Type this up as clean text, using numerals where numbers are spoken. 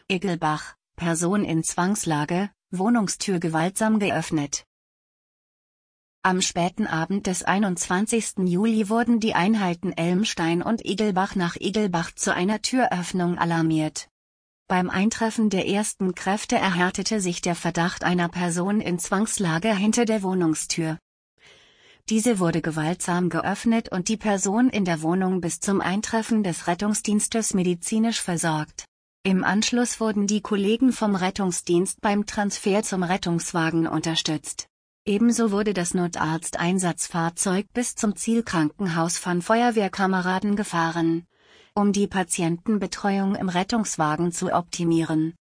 Iggelbach, Person in Zwangslage, Wohnungstür gewaltsam geöffnet. Am späten Abend des 21. Juli wurden die Einheiten Elmstein und Iggelbach nach Iggelbach zu einer Türöffnung alarmiert. Beim Eintreffen der ersten Kräfte erhärtete sich der Verdacht einer Person in Zwangslage hinter der Wohnungstür. Diese wurde gewaltsam geöffnet und die Person in der Wohnung bis zum Eintreffen des Rettungsdienstes medizinisch versorgt. Im Anschluss wurden die Kollegen vom Rettungsdienst beim Transfer zum Rettungswagen unterstützt. Ebenso wurde das Notarzteinsatzfahrzeug bis zum Zielkrankenhaus von Feuerwehrkameraden gefahren, um die Patientenbetreuung im Rettungswagen zu optimieren.